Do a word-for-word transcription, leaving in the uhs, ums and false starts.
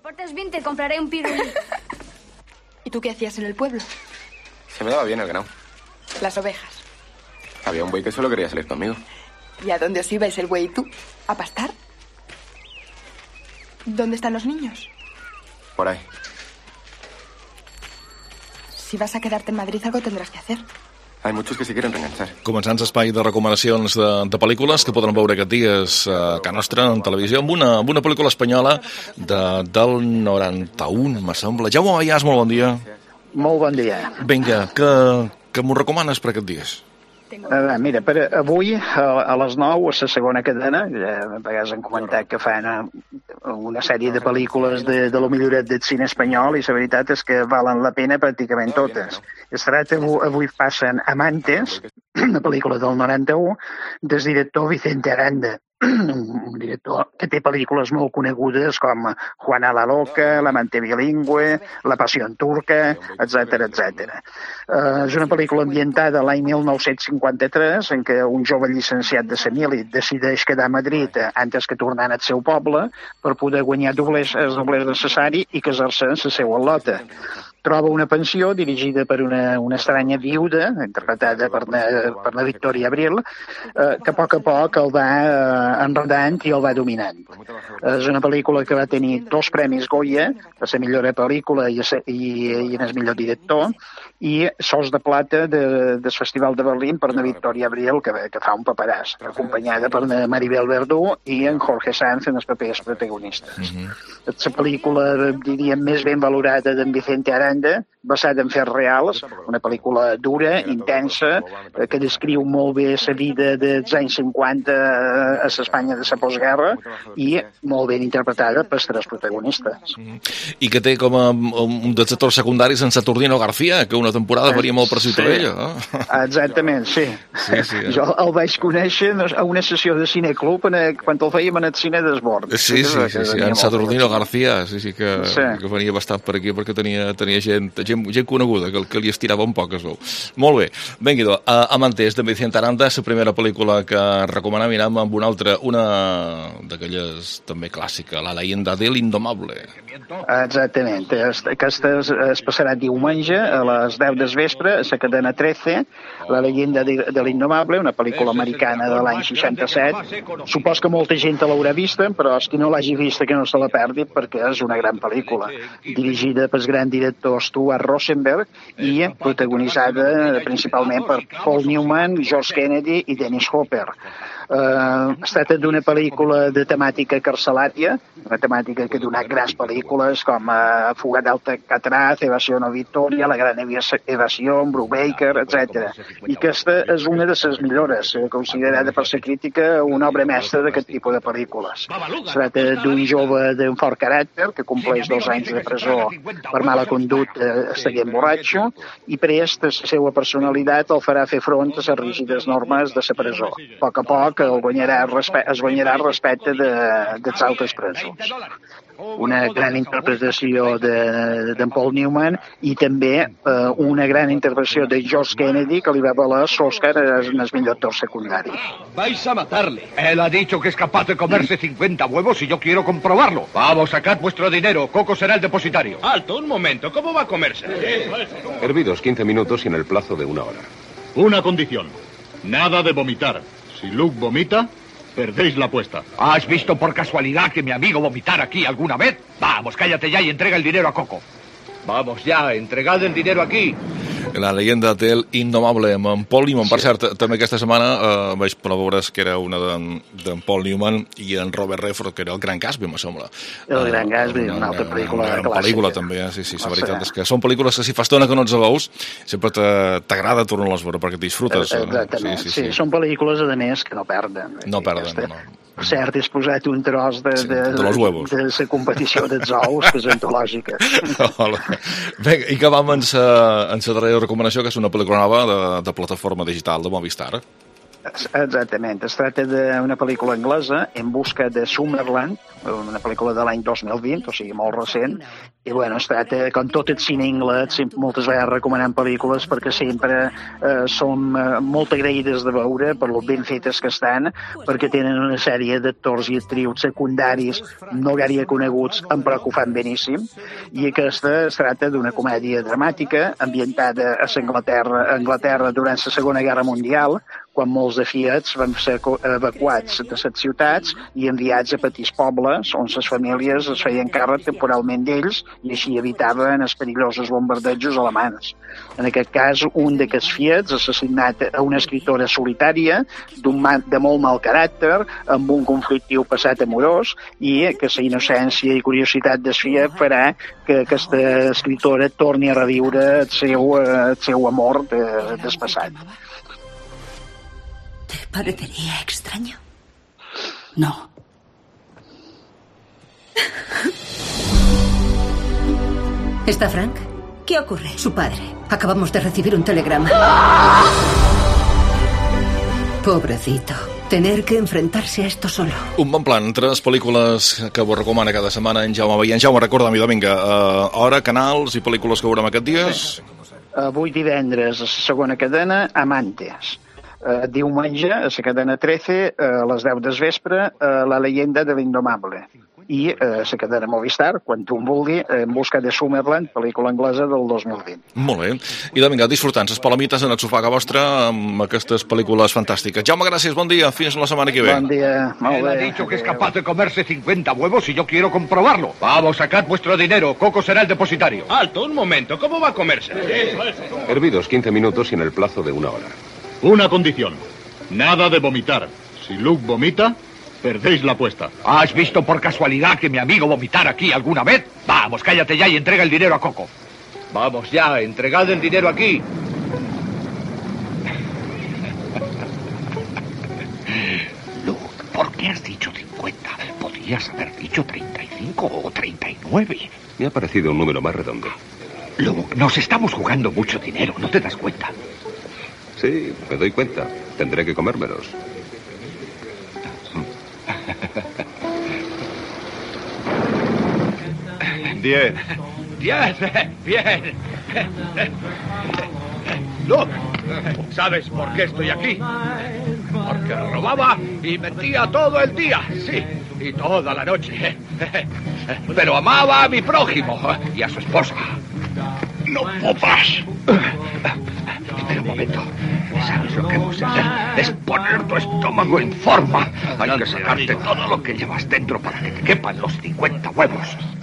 portes bien, te compraré un pirulí. ¿Y tú qué hacías en el pueblo? Se me daba bien el ganado. Las ovejas. Había un buey que solo quería salir conmigo. ¿Y a dónde os ibais el buey y tú? ¿A pastar? ¿Dónde están los niños? Por ahí. Si vas a quedarte en Madrid, algo tendrás que hacer. Hay muchos que se quieren reenganchar. Començant l'espai de recomanacions de, de pel·lícules que podran veure aquests dies a Can Nostra en televisió amb una, amb una pel·lícula espanyola de, del noranta-un, me sembla. Jaume Mayàs, molt bon dia. Molt bon dia. Vinga, que, que m'ho recomanes per aquests dies? Uh, mira, per avui a, a les nou a la segona cadena, ja a vegades han comentat que fan una sèrie de pel·lícules de, de lo milloret del cine espanyol i la veritat és que valen la pena pràcticament totes. Es tracta, avui passen Amantes, una pel·lícula del noranta-u, del director Vicente Aranda, un director que té pel·lícules molt conegudes com Juana la Loca, L'amante bilingüe, La passió turca, etcètera, etcètera. Uh, és una pel·lícula ambientada l'any mil nou-cents cinquanta-tres en què un jove llicenciat de la mili decideix quedar a Madrid antes que tornant al seu poble per poder guanyar doblers, els doblers necessaris i casar-se en la seva al·lota. Troba una pensió dirigida per una, una estranya viuda, interpretada per una, per una Victòria Abril, eh, que a poc a poc el va eh, enredant i el va dominant. És una pel·lícula que va tenir dos premis Goya, a la millor pel·lícula i, a, i, i en el millor director, i Sos de Plata de, del Festival de Berlín per una Victòria Abril, que, que fa un paperàs, acompanyada per una Maribel Verdú i en Jorge Sanz en els papers protagonistes. Mm-hmm. És la pel·lícula, diríem, més ben valorada d'en Vicente Aranda, basada en fets reals, una pel·lícula dura, intensa, que descriu molt bé la vida dels anys cinquanta a l'Espanya de la postguerra i molt ben interpretada pels tres protagonistes. Mm-hmm. I que té com a un dels actors secundaris en Saturnino García, que una temporada faria molt per Ciutadella. Sí. Eh? Exactament, sí. sí, sí eh? Jo el vaig conèixer a una sessió de cineclub quan el fèiem en el cine d'Esbord. Sí, sí, sí, sí, sí. En Saturnino García, sí, sí, que, sí. que venia bastant per aquí perquè tenia, tenia gent, gent, gent coneguda, que, que li estirava un poc, es veu. Molt bé. Vinga, uh, Amantes, de Vicente Aranda, la primera pel·lícula que recomanem, anirem amb una altra, una d'aquelles també clàssica, La leyenda del indomable. Exactament. Aquesta es, es passarà diumenge a les deu del vespre a la cadena trece, La leyenda de, de l'indomable, una pel·lícula americana de l'any seixanta-set. Supos que molta gent l'haurà vista, però els que no l'hagi vista que no se la perdi perquè és una gran pel·lícula, dirigida pel gran director Stuart Rosenberg i protagonitzada principalment per Paul Newman, George Kennedy i Dennis Hopper. Uh, es tracta d'una pel·lícula de temàtica carcelària, una temàtica que ha donat grans pel·lícules com uh, Fuga d'Alcatraz, Evasió no Victòria, La gran evasió, Brubaker, etcètera. I aquesta és una de les millores, considerada per la crítica una obra mestra d'aquest tipus de pel·lícules. Es tracta d'un jove d'un fort caràcter que compleix dos anys de presó per mala conducta seguint borratxo i prest la seva personalitat el farà fer front a les rígides normes de la presó. A poc a poc el guanyarà respecte, es guanyarà el respecte de, dels altres presos. Una gran interpretació de, de Paul Newman i també eh, una gran interpretació de George Kennedy que li va valer l'Oscar en el millor actor secundari. Vais a matarle. Él ha dicho que es capaz de comerse cincuenta huevos y yo quiero comprobarlo. Vamos, sacad vuestro dinero. Coco será el depositario. Alto, un momento. ¿Cómo va a comerse? Hervidos quince minutos y en el plazo de una hora. Una condición. Nada de vomitar. Si Luke vomita, perdéis la apuesta. ¿Has visto por casualidad que mi amigo vomitara aquí alguna vez? Vamos, cállate ya y entrega el dinero a Coco. Vamos ya, entregad el dinero aquí. La leyenda del indomable amb en Paul Newman. Per cert, també aquesta setmana eh, vaig veure que era una d'en de Paul Newman i en Robert Redford, que era el Gran Gatsby, me sembla. El Gran Gatsby, una, una altra pel·lícula una clàssica. pel·lícula també, sí, sí, la veritat és que són pel·lícules que si fa estona que no ens veus, sempre t'agrada tornar-les a veure perquè t'disfrutes. Exactament, sí, sí, sí. Són pel·lícules, a més, que no perden. No perden, no. Per cert, has posat un tros de, de, de, de, de la competició dels ous, que és antològica. Vinga, i que vam en la darrera recomanació, que és una pel·lícula nova de, de plataforma digital de Movistar. Exactament. Es tracta d'una pel·lícula anglesa, En busca de Summerland, una pel·lícula de l'any dos mil vint, o sigui, molt recent, i bueno, es tracta, com tot el cine anglès, moltes vegades recomanant pel·lícules perquè sempre eh, som eh, molt agraïdes de veure per lo ben fetes que estan, perquè tenen una sèrie d'actors i actrius secundaris no gaire coneguts, però que ho fan beníssim, i aquesta es tracta d'una comèdia dramàtica ambientada a Anglaterra, a Anglaterra durant la Segona Guerra Mundial, quan molts de fiats van ser evacuats de les ciutats i enviats a petits pobles on les famílies es feien càrrec temporalment d'ells i així evitaven els perillosos bombardejos alemans. En aquest cas, un d'aquests fiats ha assassinat a una escriptora solitària d'un de molt mal caràcter, amb un conflictiu passat amorós, i que la innocència i curiositat del fiat farà que aquesta escriptora torni a reviure el seu, el seu amor de, del passat. ¿Te parecería extraño? No. ¿Está Frank? ¿Qué ocurre? Su padre. Acabamos de recibir un telegrama. Pobrecito. Tener que enfrentarse a esto solo. Un bon plan, tres pel·lícules que vos recomana cada setmana en Jaume Veient. Jaume, recorda'm, vinga, uh, hora, canals i pel·lícules que veurem aquests dies. Avui divendres, a la segona cadena, Amantes. Uh, diumenge, a la cadena trece, uh, a les deu del vespre, uh, La leyenda de l'indomable. I a uh, la cadena Movistar, quan tu em vulgui, En busca de Summerland, pel·lícula anglesa del dos mil vint. Molt bé. I de vinga, disfrutant les palamites en el sofà que vostre amb aquestes pel·lícules fantàstiques. Jaume, gràcies, bon dia, fins la setmana que ve. Bon dia, molt bé. Él ha dicho que es capaz de comerse cincuenta huevos y yo quiero comprobarlo. Vamos, sacad vuestro dinero, Coco será el depositario. Alto, un momento, ¿cómo va a comerse? Hervidos quince minutos y en el plazo de una hora. Una condición. Nada de vomitar. Si Luke vomita, perdéis la apuesta. ¿Has visto por casualidad que mi amigo vomitara aquí alguna vez? Vamos, cállate ya y entrega el dinero a Coco. Vamos ya, entregad el dinero aquí. Luke, ¿por qué has dicho cincuenta? Podrías haber dicho treinta y cinco o treinta y nueve. Me ha parecido un número más redondo. Luke, nos estamos jugando mucho dinero, ¿no te das cuenta? Sí, me doy cuenta. Tendré que comérmelos. Bien. Bien, bien. Luke, ¿sabes por qué estoy aquí? Porque robaba y mentía todo el día, sí, y toda la noche. Pero amaba a mi prójimo y a su esposa. ¡No popas! Espera un momento. ¿Sabes lo que hemos de hacer? Es poner tu estómago en forma. Hay que sacarte todo lo que llevas dentro para que te quepan los cincuenta huevos.